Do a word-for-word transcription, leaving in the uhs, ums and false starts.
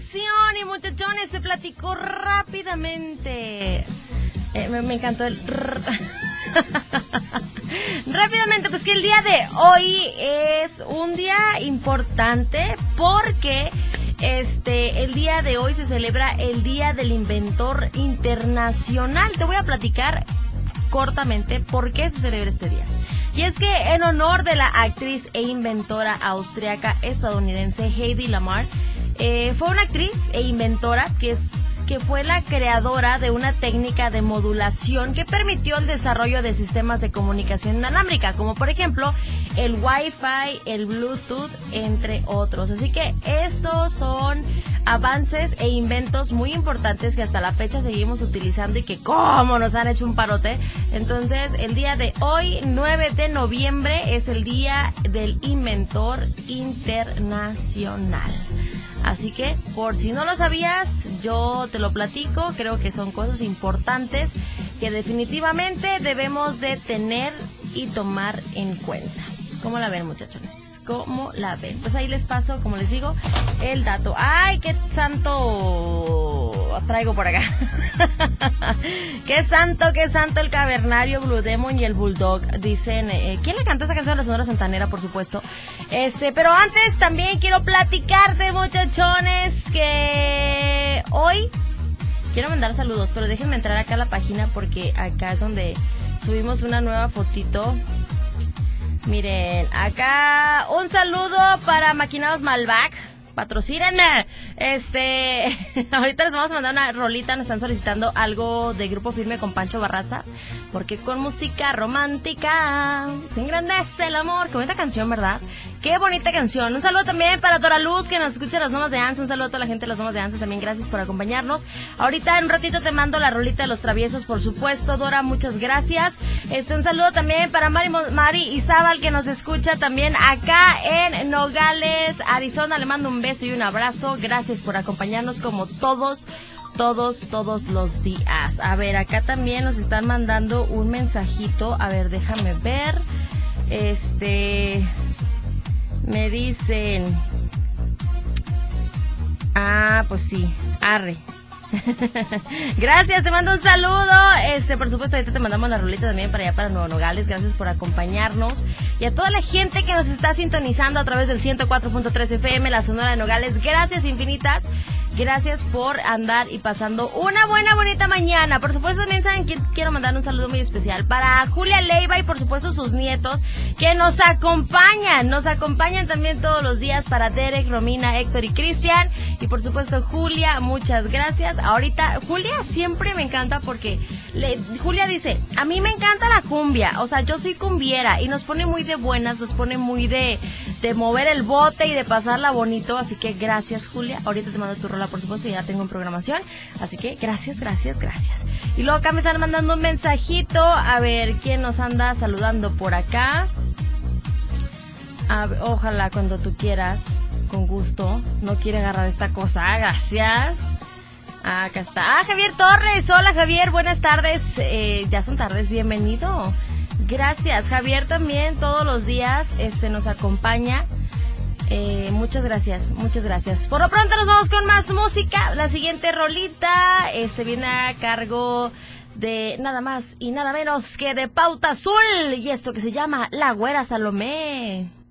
sección y muchachones, se platicó rápidamente. Eh, me, me encantó el... Rápidamente, pues que el día de hoy es un día importante porque este el día de hoy se celebra el Día del Inventor Internacional. Te voy a platicar cortamente por qué se celebra este día. Y es que en honor de la actriz e inventora austriaca estadounidense Hedy Lamarr, eh, fue una actriz e inventora que es que fue la creadora de una técnica de modulación que permitió el desarrollo de sistemas de comunicación inalámbrica, como por ejemplo el Wi-Fi, el Bluetooth, entre otros. Así que estos son avances e inventos muy importantes que hasta la fecha seguimos utilizando y que cómo nos han hecho un parote. Entonces, el día de hoy, nueve de noviembre, es el Día del Inventor Internacional. Así que, por si no lo sabías, yo te lo platico. Creo que son cosas importantes que definitivamente debemos de tener y tomar en cuenta. ¿Cómo la ven, muchachones? ¿Cómo la ven? Pues ahí les paso, como les digo, el dato. ¡Ay, qué santo traigo por acá! ¡Qué santo, qué santo el cavernario, Blue Demon y el Bulldog! Dicen, eh, ¿quién le canta esa canción? La Sonora Santanera, por supuesto. Este, pero antes también quiero platicarte, muchachones, que hoy quiero mandar saludos, pero déjenme entrar acá a la página porque acá es donde subimos una nueva fotito. Miren, acá un saludo para Maquinados Malvac, patrocínenme. Este, ahorita les vamos a mandar una rolita, nos están solicitando algo de Grupo Firme con Pancho Barraza, porque con música romántica se engrandece el amor. Qué bonita canción, ¿verdad? Qué bonita canción. Un saludo también para Dora Luz, que nos escucha en las Lomas de Anza. Un saludo a toda la gente de las Lomas de Anza también, gracias por acompañarnos. Ahorita en un ratito te mando la rolita de Los Traviesos, por supuesto, Dora, muchas gracias. Este, un saludo también para Mari, Mari Izábal, que nos escucha también acá en Nogales, Arizona. Le mando un beso y un abrazo. Gracias por acompañarnos como todos, todos, todos los días. A ver, acá también nos están mandando un mensajito. A ver, déjame ver. Este... Me dicen... Ah, pues sí, arre. Gracias, te mando un saludo. Este, por supuesto, ahorita te mandamos la ruleta también para allá, para Nuevo Nogales. Gracias por acompañarnos. Y a toda la gente que nos está sintonizando a través del ciento cuatro punto tres F M, la Sonora de Nogales, gracias infinitas. Gracias por andar y pasando una buena, bonita mañana. Por supuesto, también saben que quiero mandar un saludo muy especial para Julia Leiva y por supuesto sus nietos que nos acompañan. Nos acompañan también todos los días, para Derek, Romina, Héctor y Cristian. Y por supuesto, Julia, muchas gracias. Ahorita, Julia siempre me encanta porque le, Julia dice, a mí me encanta la cumbia. O sea, yo soy cumbiera y nos pone muy de buenas, nos pone muy de, de mover el bote y de pasarla bonito. Así que gracias, Julia. Ahorita te mando tu rola, por supuesto, ya tengo en programación, así que gracias, gracias, gracias. Y luego acá me están mandando un mensajito, a ver, ¿quién nos anda saludando por acá? A ver, ojalá cuando tú quieras, con gusto, no quiere agarrar esta cosa, gracias. Acá está, ah, Javier Torres, hola Javier, buenas tardes, eh, ya son tardes, bienvenido. Gracias, Javier también todos los días este nos acompaña. Eh, muchas gracias, muchas gracias. Por lo pronto nos vamos con más música. La siguiente rolita este viene a cargo de nada más y nada menos que de Pauta Azul, y esto que se llama La Güera Salomé.